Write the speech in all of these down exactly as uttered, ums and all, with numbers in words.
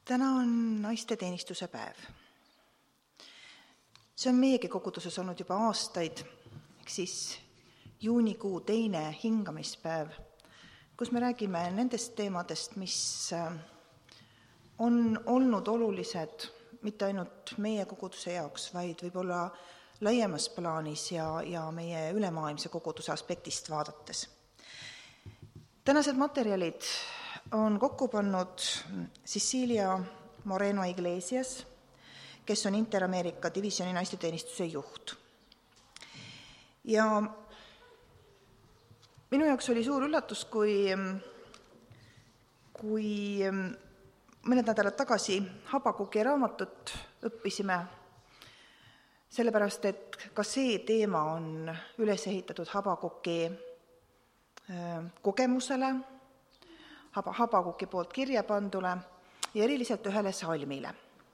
Täna on naisteteenistuse päev. See on meiegi koguduses olnud juba aastaid, ehk siis juunikuu teine hingamispäev, kus me räägime nendest teemadest, mis on olnud olulised mitte ainult meie koguduse jaoks, vaid võib-olla laiemas plaanis ja, ja meie ülemaailmse koguduse aspektist vaadates. Tänased materjalid on kokku pannud Cecilia Moreno Iglesias, kes on Inter-Ameerika divisjoni naisteteenistuse juht. Ja minu jaoks oli suur üllatus, kui, kui mõned nädalad tagasi Habakuki raamatut õppisime, sellepärast et ka see teema on üles ehitatud Habakuki kogemusele, Habakuki poolt kirja pandule ja eriliselt ühele salmile.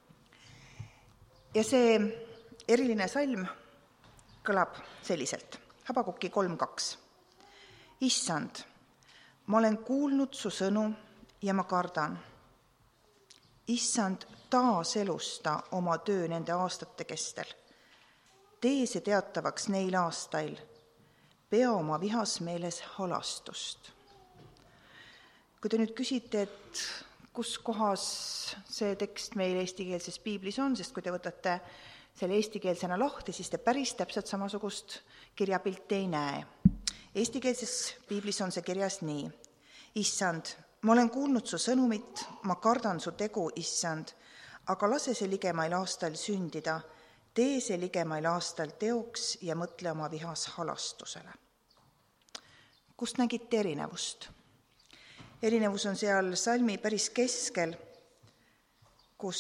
Ja see eriline salm kõlab selliselt. Habakuki kolm kaks. Issand, ma olen kuulnud su sõnu ja ma kardan. Issand, taaselusta oma töö nende aastate kestel. Tee see teatavaks neil aastail. Pea oma vihas meeles halastust. Kui te nüüd küsite, et kus kohas see tekst meil eestikeelses piiblis on, sest kui te võtate selle eestikeelsena lahti, siis te päris täpselt samasugust kirjapilti ei näe. Eestikeelses piiblis on see kirjas nii. Issand, ma olen kuulnud su sõnumit, ma kardan su tegu, issand, aga lase see ligemail aastal sündida, tee see ligemail aastal teoks ja mõtle oma vihas halastusele. Kust nägite erinevust? Erinevus on seal salmi päris keskel, kus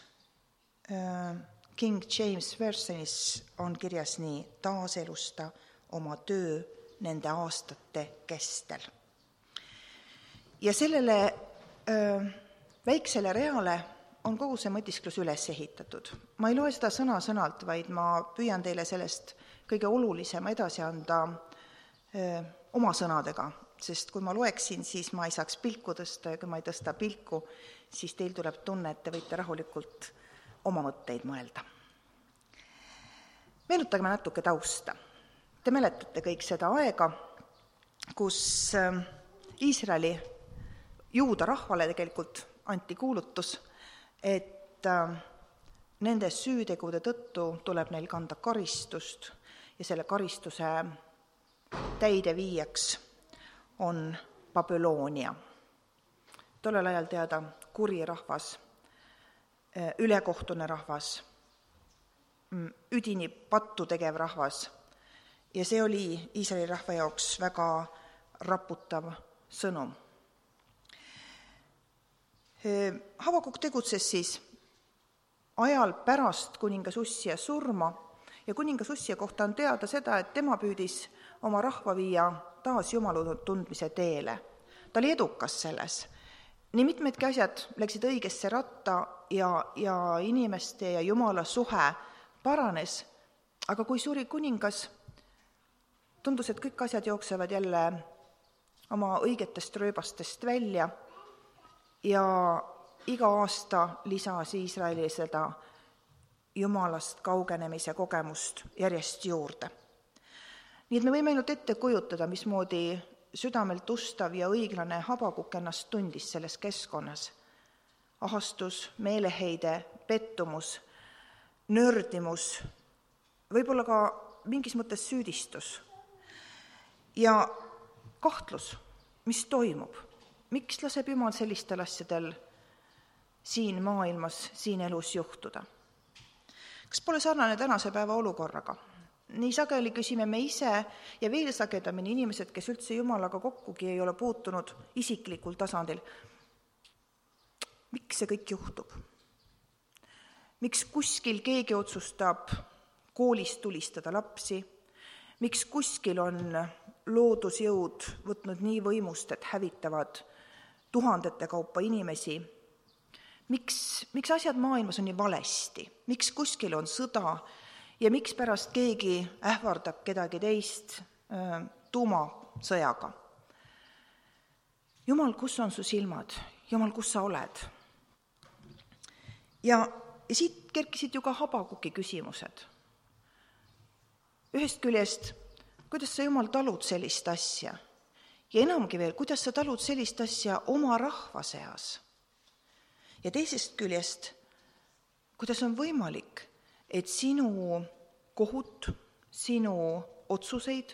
King James Versionis on kirjas nii, taaselusta oma töö nende aastate kestel. Ja sellele öö, väiksele reale on kogu see mõtisklus üles ehitatud. Ma ei loe seda sõna sõnalt, vaid ma püüan teile sellest kõige olulisema edasi anda öö, oma sõnadega, sest kui ma loeksin, siis ma ei saaks pilku tõsta ja kui ma ei tõsta pilku, siis teil tuleb tunne, et te võite rahulikult oma mõtteid mõelda. Meenutageme natuke tausta. Te mäletate kõik seda aega, kus Iisraeli juuda rahvale tegelikult anti kuulutus, et nende süütegude tõttu tuleb neil kanda karistust ja selle karistuse täideviijaks on Babyloonia. Tollel ajal teada kuri rahvas, ülekohtune rahvas, üdini pattu tegev rahvas ja see oli Iisraeli rahva jaoks väga raputav sõnum. Habakuk tegutses siis ajal pärast kuningas Ussia surma ja kuningas Ussia kohta on teada seda, et tema püüdis oma rahva viia taas Jumalu tundmise teele. Ta oli edukas selles. Nii mitmedki asjad läksid õigesse ratta ja, ja inimeste ja Jumala suhe paranes, aga kui suri kuningas, tundus, et kõik asjad jooksevad jälle oma õigetest rööbastest välja ja iga aasta lisas Iisraeli seda Jumalast kaugenemise kogemust järjest juurde. Nii et me võime ainult ette kujutada, mismoodi südamelt ustav ja õiglane Habakuk ennast tundis selles keskkonnas. Ahastus, meeleheide, pettumus, nördimus, võib-olla ka mingis mõttes süüdistus ja kahtlus, mis toimub. Miks laseb Jumal sellistel asjadel siin maailmas, siin elus juhtuda? Kas pole sarnane tänase päeva olukorraga? Nii sageli küsime me ise ja veel sagedamini inimesed, kes üldse Jumalaga kokkugi ei ole puutunud isiklikul tasandil. Miks see kõik juhtub? Miks kuskil keegi otsustab koolis tulistada lapsi? Miks kuskil on loodusjõud võtnud nii võimust, et hävitavad tuhandete kaupa inimesi? Miks, miks asjad maailmas on nii valesti? Miks kuskil on sõda? Ja miks pärast keegi ähvardab kedagi teist tuumasõjaga? Jumal, kus on su silmad? Jumal, kus sa oled? Ja, ja siit kerkisid ju ka Habakuki küsimused. Ühest küljest, kuidas sa, Jumal, talud sellist asja? Ja enamgi veel, kuidas sa talud sellist asja oma rahva seas? Ja teisest küljest, kuidas on võimalik, et sinu kohut, sinu otsuseid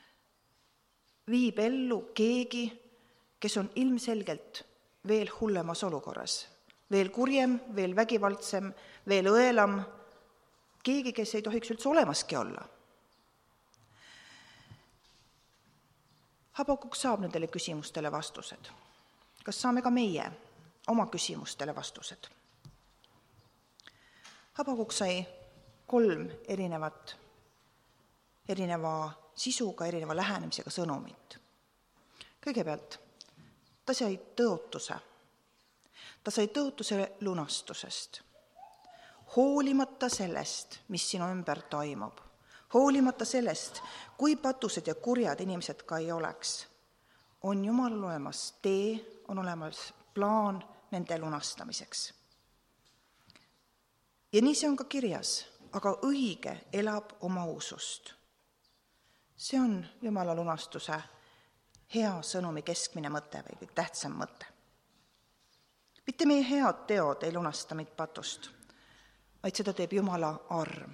viib ellu keegi, kes on ilmselgelt veel hullemas olukorras, veel kurjem, veel vägivaldsem, veel õelam, keegi, kes ei tohiks üldse olemaski olla. Habakuk saab nendele küsimustele vastused. Kas saame ka meie oma küsimustele vastused? Habakuk sai kolm erinevat, erineva sisuga, erineva lähenemisega sõnumit. Kõigepealt, ta sai tõotuse. Ta sai tõotuse lunastusest. Hoolimata sellest, mis sinu ümber toimub, hoolimata sellest, kui patused ja kurjad inimesed ka ei oleks, on Jumalal olemas tee, on olemas plaan nende lunastamiseks. Ja nii see on ka kirjas, aga õige elab oma usust. See on Jumala lunastuse hea sõnumi keskmine mõte või tähtsam mõte. Mitte meie head teod ei lunasta meid patust, vaid seda teeb Jumala arm.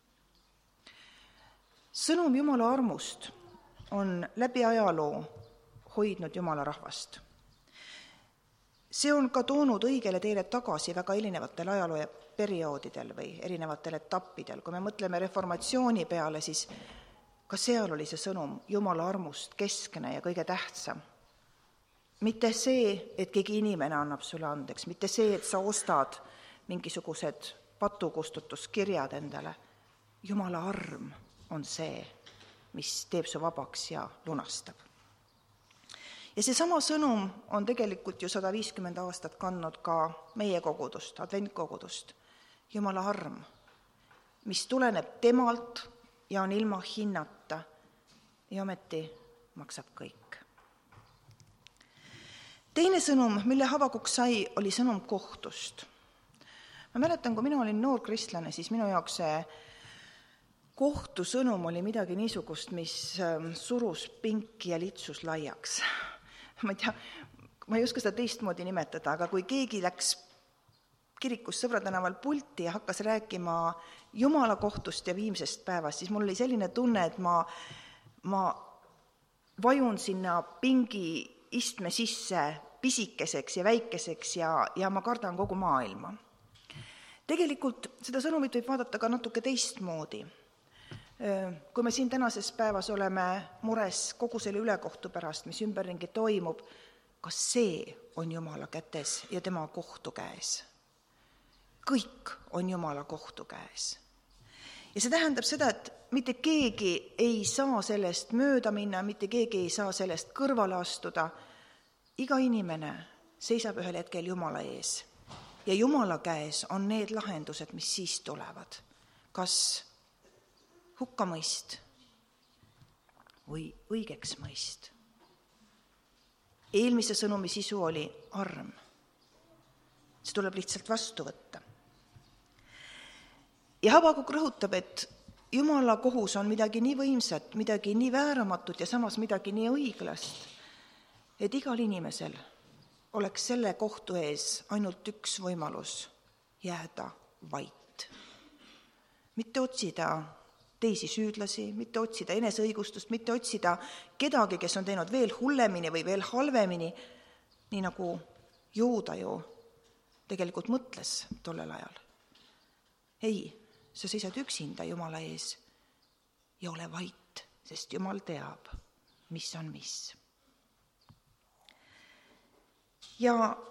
Sõnum Jumala armust on läbi ajaloo hoidnud Jumala rahvast. See on ka toonud õigele teele tagasi väga erinevatel ajaloo perioodidel või erinevatel etappidel. Kui me mõtleme reformatsiooni peale, siis ka seal oli see sõnum Jumala armust keskne ja kõige tähtsam. Mitte see, et keegi inimene annab sulle andeks, mitte see, et sa ostad mingisugused patukustutuskirjad endale. Jumala arm on see, mis teeb su vabaks ja lunastab. Ja see sama sõnum on tegelikult ju sada viiskümmend aastat kandnud ka meie kogudust, adventkogudust. Jumala arm, mis tuleneb temalt ja on ilma hinnata ja ometi maksab kõik. Teine sõnum, mille Habakuk sai, oli sõnum kohtust. Ma mäletan, kui mina olin noor kristlane, siis minu jaoks see kohtusõnum oli midagi niisugust, mis surus pinki ja litsus laiaks. Ma ei tea, ma ei oska seda teistmoodi nimetada, aga kui keegi läks kirikus Sõbra tänaval pulti ja hakkas rääkima Jumala kohtust ja viimsest päevast, siis mul oli selline tunne, et ma, ma vajun sinna pingi istme sisse pisikeseks ja väikeseks ja, ja ma kardan kogu maailma. Tegelikult seda sõnumit võib vaadata ka natuke teistmoodi. Kui me siin tänases päevas oleme mures kogu selle ülekohtu pärast, mis ümberringi toimub, kas see on Jumala kätes ja tema kohtu käes? Kõik on Jumala kohtu käes. Ja see tähendab seda, et mitte keegi ei saa sellest mööda minna, mitte keegi ei saa sellest kõrvale astuda. Iga inimene seisab ühel hetkel Jumala ees. Ja Jumala käes on need lahendused, mis siis tulevad. Kas hukkamõist või õigeks mõist. Eelmise sõnumi sisu oli arm. See tuleb lihtsalt vastu võtta. Ja Habakuk rõhutab, et Jumala kohus on midagi nii võimsat, midagi nii vääramatut ja samas midagi nii õiglast, et igal inimesel oleks selle kohtu ees ainult üks võimalus jääda vait. Mitte otsida teisi süüdlasi, mitte otsida eneseõigustust, mitte otsida kedagi, kes on teinud veel hullemini või veel halvemini, nii nagu Juuda ju tegelikult mõtles tollel ajal. Ei, sa seisad üksinda Jumala ees ja ole vait, sest Jumal teab, mis on mis. Ja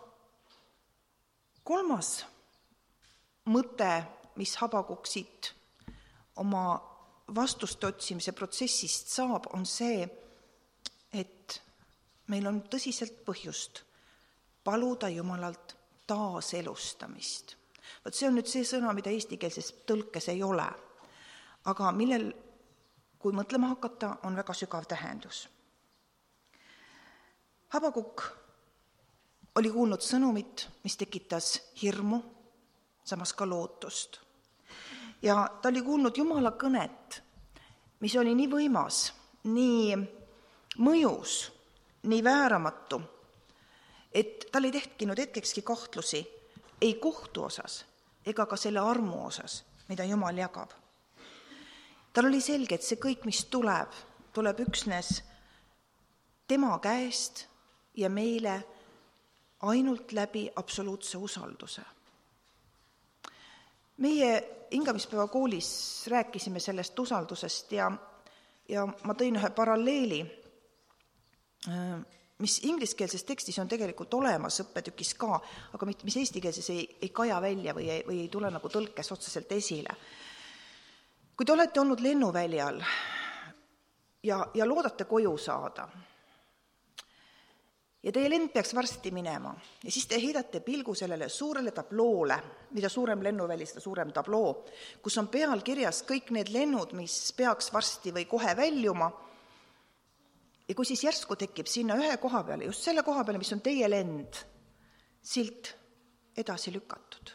kolmas mõte, mis Habakuk siit oma vastuste otsimise protsessist saab, on see, et meil on tõsiselt põhjust paluda Jumalalt taaselustamist. Võt see on nüüd see sõna, mida eestikeelses tõlkes ei ole, aga millel, kui mõtlema hakata, on väga sügav tähendus. Habakuk oli kuulnud sõnumit, mis tekitas hirmu, samas ka lootust. Ja ta oli kuulnud Jumala kõnet, mis oli nii võimas, nii mõjus, nii vääramatu, et tal ei tehkinud hetkekski kahtlusi ei kohtu osas ega ka selle armu osas, mida Jumal jagab. Tal oli selge, et see kõik, mis tuleb, tuleb üksnes tema käest ja meile ainult läbi absoluutse usalduse. Meie hingamispäeva koolis rääkisime sellest usaldusest ja, ja ma tõin ühe paralleeli, mis ingliskeelses tekstis on tegelikult olemas õppetükis ka, aga mis eestikeelses ei, ei kaja välja või ei, või ei tule nagu tõlkes otseselt esile. Kui te olete olnud lennuväljal ja, ja loodate koju saada ja teie lend peaks varsti minema ja siis te heidate pilgu sellele suurele tabloole, mida suurem lennuväli, seda suurem tabloo, kus on peal kirjas kõik need lennud, mis peaks varsti või kohe väljuma. Ja kui siis järsku tekib sinna ühe koha peale, just selle koha peale, mis on teie lend, silt edasi lükatud,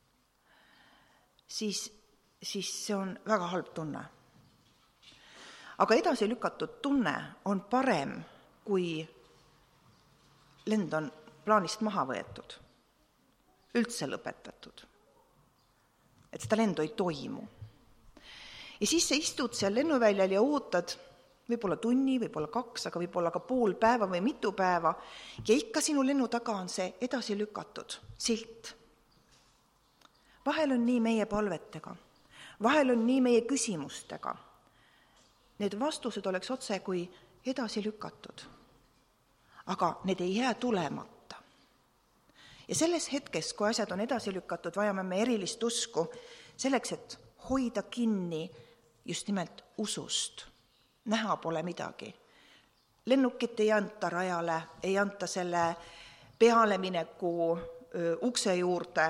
siis, siis see on väga halb tunne. Aga edasi lükatud tunne on parem, kui lend on plaanist maha võetud, üldse lõpetatud, et seda lendu ei toimu. Ja siis sa istud seal lennuväljal ja ootad võib-olla tunni, võib-olla kaks, aga võib-olla ka pool päeva või mitu päeva ja ikka sinu lennu taga on see edasi lükatud silt. Vahel on nii meie palvetega, vahel on nii meie küsimustega. Need vastused oleks otse kui edasi lükatud, aga need ei jää tulemata. Ja selles hetkes, kui asjad on edasi lükatud, vajame me erilist usku selleks, et hoida kinni just nimelt usust. Näha pole midagi. Lennukit ei anta rajale, ei anta selle pealemineku öö, ukse juurde.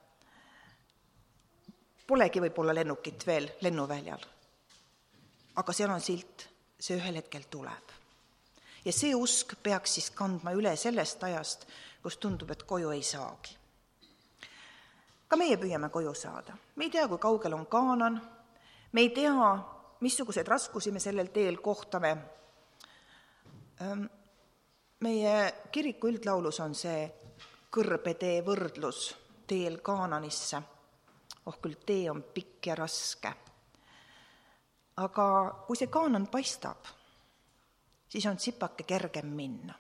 Polegi võib-olla lennukit veel lennuväljal. Aga seal on silt, see ühel hetkel tuleb. Ja see usk peaks siis kandma üle sellest ajast, kus tundub, et koju ei saagi. Ka meie püüame koju saada. Me ei tea, kui kaugel on Kaanan. Me ei tea, missugused raskusi me sellel teel kohtame. Meie kiriku üldlaulus on see kõrbetee võrdlus teel Kaananisse. Oh, küll tee on pikk ja raske. Aga kui see Kaanan paistab, siis on sipake kergem minna.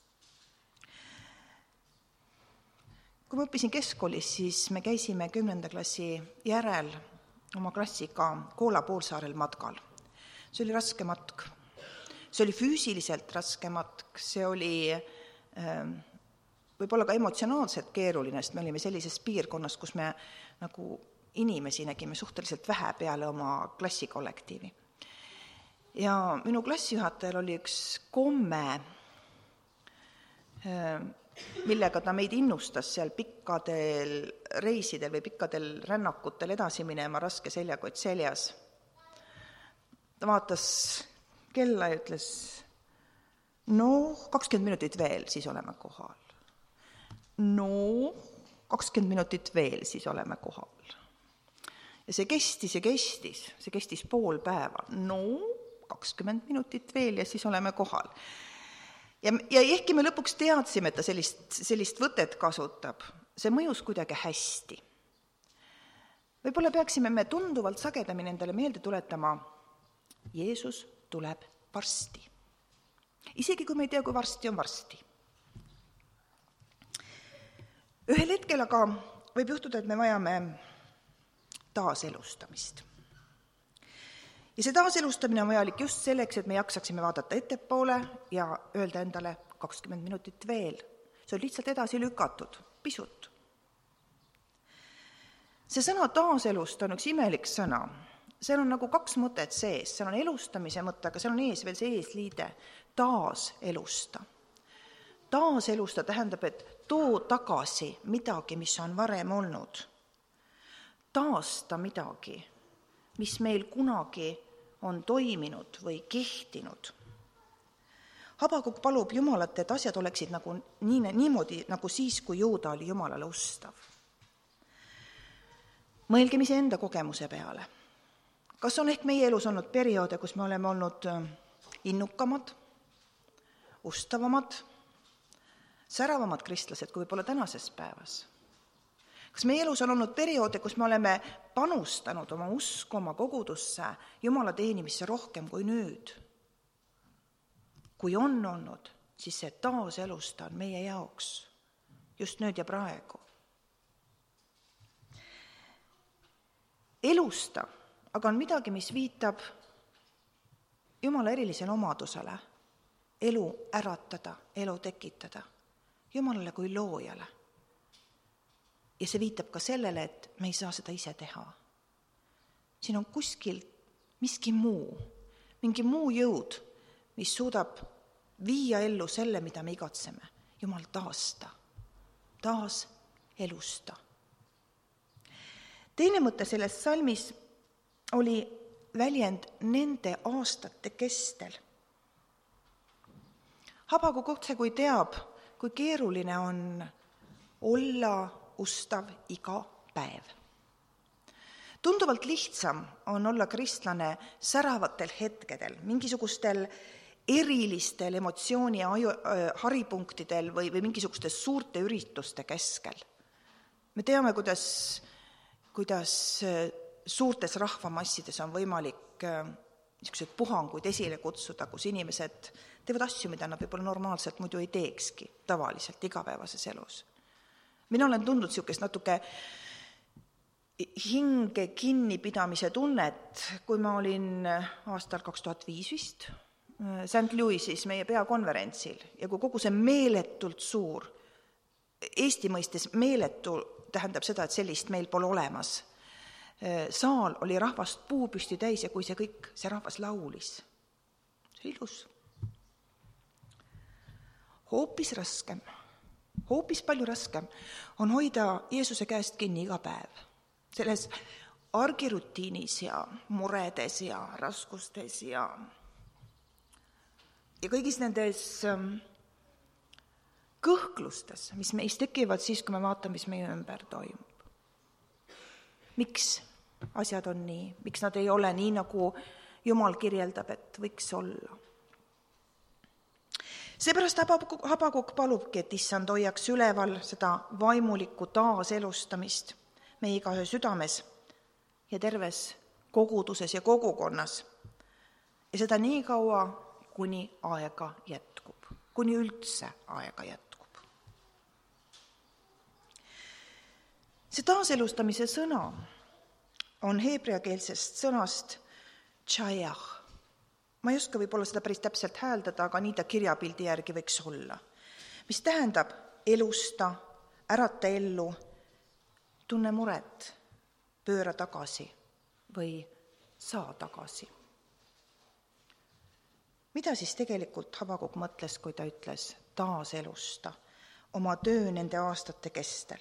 Kui ma õppisin keskkoolis, siis me käisime kümnenda klassi järel oma klassiga Koola poolsaarel matkal. See oli raske matk. See oli füüsiliselt raske matk. See oli äh, võib-olla ka emotsionaalselt keeruline, sest me olime sellises piirkonnas, kus me nagu inimesi nägime suhteliselt vähe peale oma klassikollektiivi. Ja minu klassijuhatajal oli üks komme, äh, millega ta meid innustas seal pikkadel reisidel või pikkadel rännakutel edasi minema raske seljakott seljas. Ta vaatas kella ja ütles, no kakskümmend minutit veel, siis oleme kohal. No kakskümmend minutit veel, siis oleme kohal. Ja see kestis ja kestis, see kestis pool päeva. No kakskümmend minutit veel ja siis oleme kohal. Ja, ja ehkki me lõpuks teadsime, et ta sellist, sellist võtet kasutab, see mõjus kuidagi hästi. Võib-olla peaksime me tunduvalt sagedamini endale meelde tuletama, Jeesus tuleb varsti. Isegi kui me ei tea, kui varsti on varsti. Ühel hetkel aga võib juhtuda, et me vajame taaselustamist. Ja see taaselustamine on vajalik just selleks, et me jaksaksime vaadata ettepoole ja öelda endale kakskümmend minutit veel. See on lihtsalt edasi lükatud, pisut. See sõna taaselust on üks imelik sõna. Seal on nagu kaks mõtet sees. Seal on elustamise mõte, aga seal on ees veel see eesliide. Taaselusta. Taaselusta tähendab, et too tagasi midagi, mis on varem olnud. Taasta midagi, mis meil kunagi on toiminud või kehtinud. Habakuk palub Jumalat, et asjad oleksid nagu nii, niimoodi nagu siis, kui Juuda oli Jumalale ustav. Mõelgem iseenda kogemuse peale. Kas on ehk meie elus olnud perioode, kus me oleme olnud innukamad, ustavamad, säravamad kristlased kui võib-olla tänases päevas? Kas meie elus on olnud perioode, kus me oleme panustanud oma usku, oma kogudusse, Jumala teenimisse rohkem kui nüüd? Kui on olnud, siis see taaselusta on meie jaoks just nüüd ja praegu. Elusta aga on midagi, mis viitab Jumala erilisele omadusele, elu äratada, elu tekitada, Jumalale kui loojale. Ja see viitab ka sellele, et me ei saa seda ise teha. Siin on kuskil miski muu, mingi muu jõud, mis suudab viia ellu selle, mida me igatseme. Jumal taasta, taas elusta. Teine mõte selles salmis oli väljend nende aastate kestel. Habakuk otse kui teab, kui keeruline on olla ustav iga päev. Tunduvalt lihtsam on olla kristlane säravatel hetkedel, mingisugustel erilistel emotsiooni ja haripunktidel või, või mingisugustes suurte ürituste keskel. Me teame, kuidas, kuidas suurtes rahvamassides on võimalik niisuguseid puhanguid esile kutsuda, kus inimesed teevad asju, mida nad võib-olla normaalselt muidu ei teekski, tavaliselt igapäevases elus. Mina olen tundnud niisugust natuke hinge kinnipidamise tunnet, kui ma olin aastal kaks tuhat viis vist Saint Louisis meie peakonverentsil ja kui kogu see meeletult suur, Eesti mõistes meeletu tähendab seda, et sellist meil pole olemas, saal oli rahvast puupüsti täis ja kui see kõik, see rahvas laulis. See ilus. Hoopis raskem. Hoopis palju raskem on hoida Jeesuse käest kinni iga päev. Selles argirutiinis ja muredes ja raskustes ja, ja kõigis nendes kõhklustes, mis meis tekivad siis, kui me vaatame, mis meie ümber toimub. Miks asjad on nii? Miks nad ei ole nii, nagu Jumal kirjeldab, et võiks olla? Seepärast Habakuk palubki, et issand hoiaks üleval seda vaimulikku taaselustamist meie igaühe südames ja terves koguduses ja kogukonnas. Ja seda nii kaua, kuni aega jätkub, kuni üldse aega jätkub. See taaselustamise sõna on heebreakeelsest sõnast tšajah. Ma ei oska võib-olla seda päris täpselt hääldada, aga nii ta kirjapildi järgi võiks olla. Mis tähendab elusta, ärata ellu, tunne muret, pööra tagasi või saa tagasi. Mida siis tegelikult Habakuk mõtles, kui ta ütles taaselusta oma töö nende aastate kestel?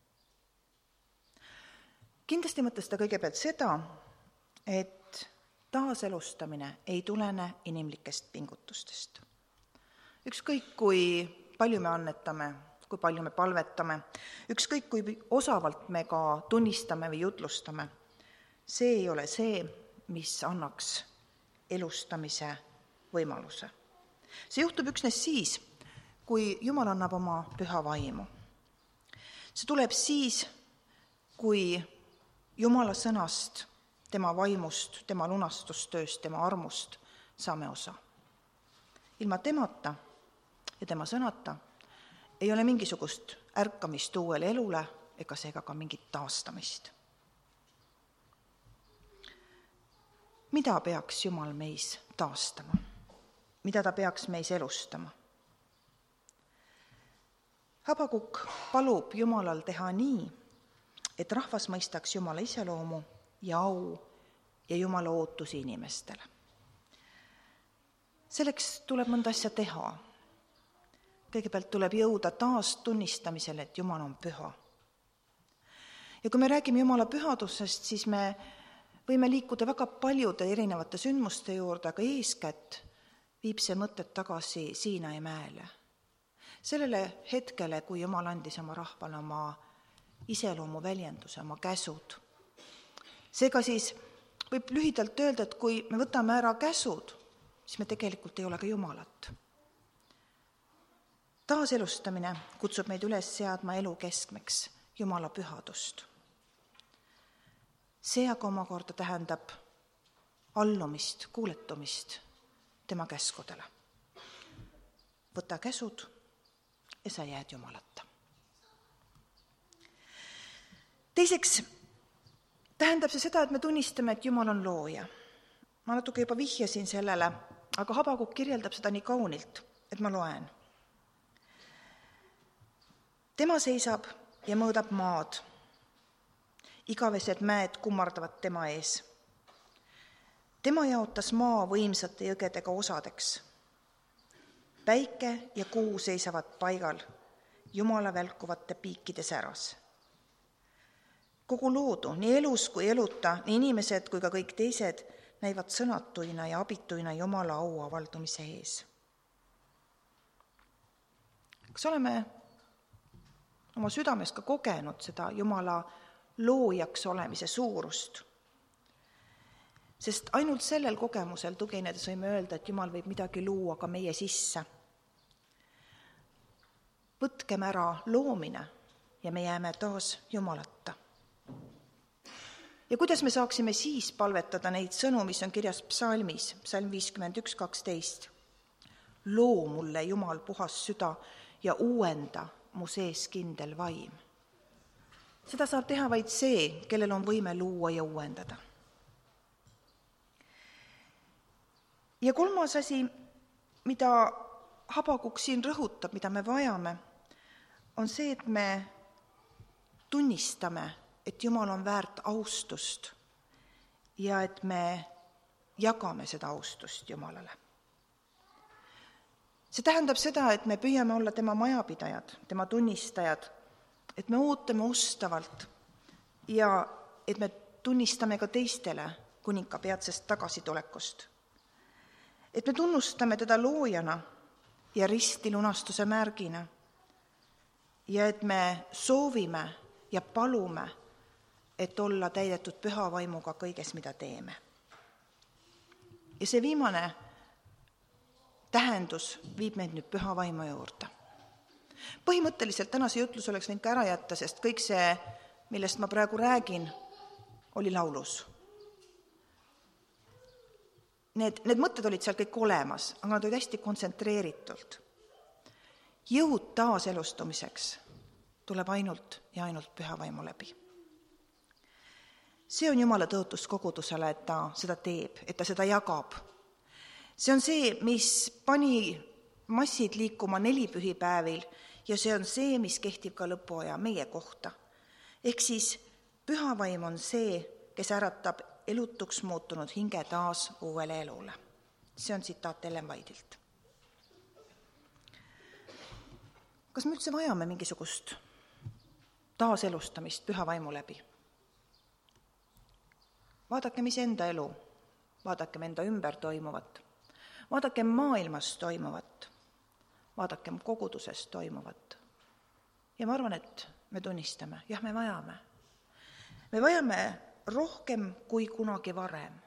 Kindlasti mõtles ta kõigepealt seda, et taaselustamine ei tulene inimlikest pingutustest. Ükskõik, kui palju me annetame, kui palju me palvetame, ükskõik, kui osavalt me ka tunnistame või jutlustame, see ei ole see, mis annaks elustamise võimaluse. See juhtub üksnes siis, kui Jumal annab oma püha vaimu. See tuleb siis, kui Jumala sõnast, tema vaimust, tema lunastustööst, tema armust saame osa. Ilma temata ja tema sõnata ei ole mingisugust ärkamist uuele elule ega seega ka mingit taastamist. Mida peaks Jumal meis taastama? Mida ta peaks meis elustama? Habakuk palub Jumalal teha nii, et rahvas mõistaks Jumala iseloomu ja au ja Jumala ootusi inimestele. Selleks tuleb mõnda asja teha. Kõigepealt tuleb jõuda taas tunnistamisele, et Jumal on püha. Ja kui me räägime Jumala pühadusest, siis me võime liikuda väga paljude erinevate sündmuste juurde, aga eeskätt viib see mõtted tagasi Siinai mäele. Sellele hetkele, kui Jumal andis oma rahvale oma iseloomu väljenduse, oma käsud, Seega siis võib lühidalt öelda, et kui me võtame ära käsud, siis me tegelikult ei ole ka Jumalat. Taaselustamine kutsub meid üles seadma elu keskmeks Jumala pühadust. See aga omakorda tähendab allumist, kuuletumist tema käskudele. Võta käsud ja sa jääd Jumalata. Teiseks tähendab see seda, et me tunnistame, et Jumal on looja. Ma natuke juba vihjasin sellele, aga Habakuk kirjeldab seda nii kaunilt, et ma loen. Tema seisab ja mõõdab maad. Igavesed mäed kummardavad tema ees. Tema jaotas maa võimsate jõgedega osadeks. Päike ja kuu seisavad paigal Jumala välkuvate piikide säras. Kogu loodu, nii elus kui eluta, nii inimesed kui ka kõik teised, näivad sõnatuina ja abituina Jumala au avaldumise ees. Kas oleme oma südames ka kogenud seda Jumala loojaks olemise suurust? Sest ainult sellel kogemusel tuginedes võime öelda, et Jumal võib midagi luua ka meie sisse. Võtkem ära loomine ja me jääme taas Jumalata. Ja kuidas me saaksime siis palvetada neid sõnu, mis on kirjas psalmis, psalm viiskümmend üks kaksteist. Loo mulle, Jumal, puhas süda ja uuenda mu sees kindel vaim. Seda saab teha vaid see, kellel on võime luua ja uuendada. Ja kolmas asi, mida Habakuk siin rõhutab, mida me vajame, on see, et me tunnistame, et Jumal on väärt austust ja et me jagame seda austust Jumalale. See tähendab seda, et me püüame olla tema majapidajad, tema tunnistajad, et me ootame ustavalt ja et me tunnistame ka teistele kuninga peatsest tagasitulekust. Et me tunnustame teda loojana ja risti lunastuse märgina ja et me soovime ja palume, et olla täidetud püha vaimuga kõiges, mida teeme. Ja see viimane tähendus viib meid nüüd püha vaimu juurde. Põhimõtteliselt tänase jutlus oleks võinud ka ära jätta, sest kõik see, millest ma praegu räägin, oli laulus. Need, need mõtted olid seal kõik olemas, aga nad olid hästi kontsentreeritult. Jõud taaselustumiseks tuleb ainult ja ainult püha vaimu läbi. See on Jumala tõotus kogudusele, et ta seda teeb, et ta seda jagab. See on see, mis pani massid liikuma neli pühipäevil ja see on see, mis kehtib ka lõpuaja meie kohta. Ehk siis püha vaim on see, kes äratab elutuks muutunud hinge taas uuele elule. See on tsitaat Ellen Whiteilt. Kas me üldse vajame mingisugust taaselustamist püha vaimu läbi? Vaadakem iseenda elu, vaadakem enda ümber toimuvat, vaadakem maailmas toimuvat, vaadakem koguduses toimuvat. Ja ma arvan, et me tunnistame, jah, me vajame. Me vajame rohkem kui kunagi varem.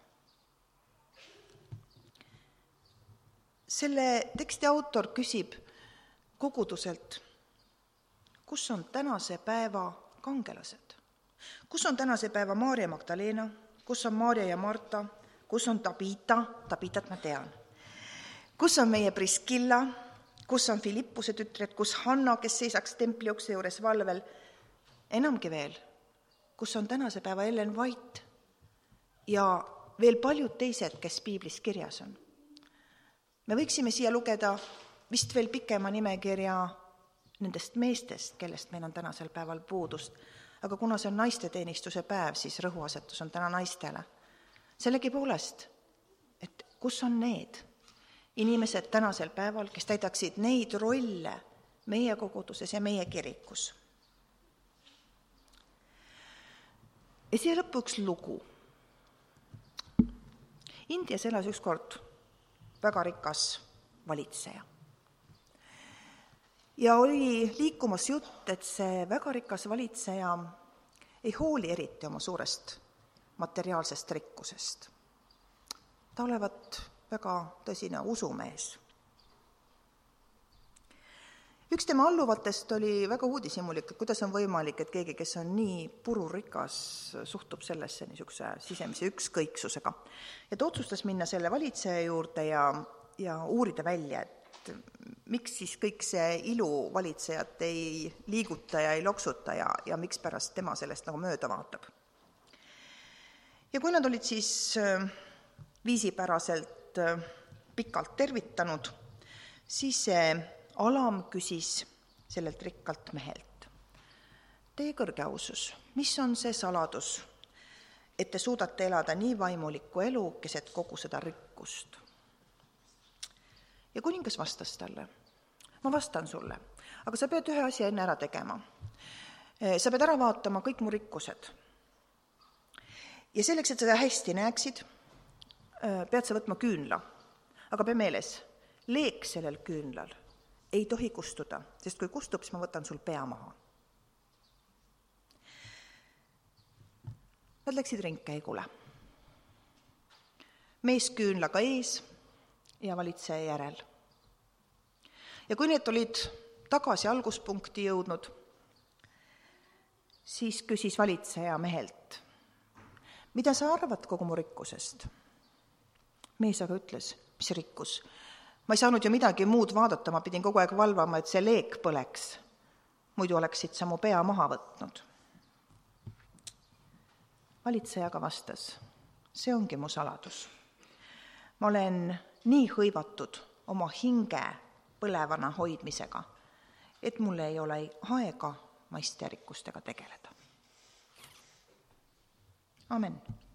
Selle teksti autor küsib koguduselt, kus on tänase päeva kangelased? Kus on tänase päeva Maarja Magdalena? Kus on Maarja ja Marta? Kus on Tabita? Tabitat ma tean. Kus on meie Priskilla? Kus on Filippuse tütred? Kus Hanna, kes seisaks templiukse juures valvel? Enamgi veel, kus on tänase päeva Ellen White ja veel paljud teised, kes piiblis kirjas on. Me võiksime siia lugeda vist veel pikema nimekirja nendest meestest, kellest meil on tänasel päeval puudust, aga kuna see on naisteteenistuse päev, siis rõhuasetus on täna naistele. Sellegi poolest, et kus on need inimesed tänasel päeval, kes täidaksid neid rolle meie koguduses ja meie kirikus. Ja siia lõppu üks lugu. Indias elas ükskord väga rikas valitseja. Ja oli liikumas jutt, et see väga rikas valitseja ei hooli eriti oma suurest materiaalsest rikkusest. Ta olevat väga tõsine usumees. Üks tema alluvatest oli väga uudishimulik, et kuidas on võimalik, et keegi, kes on nii pururikas, suhtub sellesse niisuguse sisemise ükskõiksusega. Ja ta otsustas minna selle valitseja juurde ja, ja uurida välja, et miks siis kõik see ilu valitsejat ei liiguta ja ei loksuta ja, ja miks pärast tema sellest nagu mööda vaatab. Ja kui nad olid siis viisipäraselt pikalt tervitanud, siis see alam küsis sellelt rikkalt mehelt. Teie kõrge ausus, mis on see saladus, et te suudate elada nii vaimulikku elu, keset kogu seda rikkust? Ja kuningas vastas talle, ma vastan sulle, aga sa pead ühe asja enne ära tegema. Sa pead ära vaatama kõik mu rikkused. Ja selleks, et seda hästi näeksid, pead sa võtma küünla. Aga pea meeles, leek sellel küünlal ei tohi kustuda, sest kui kustub, siis ma võtan sul pea maha. Nad läksid ringkäigule. Mees küünlaga ees ja valitseja järel. Ja kui need olid tagasi alguspunkti jõudnud, siis küsis valitseja mehelt, mida sa arvad kogu mu rikkusest? Mees aga ütles, mis rikkus? Ma ei saanud ju midagi muud vaadata, ma pidin kogu aeg valvama, et see leek põleks. Muidu oleksid sa mu pea maha võtnud. Valitseja aga vastas, see ongi mu saladus. Ma olen nii hõivatud oma hinge põlevana hoidmisega, et mul ei ole aega maiste rikkustega tegeleda. Amen.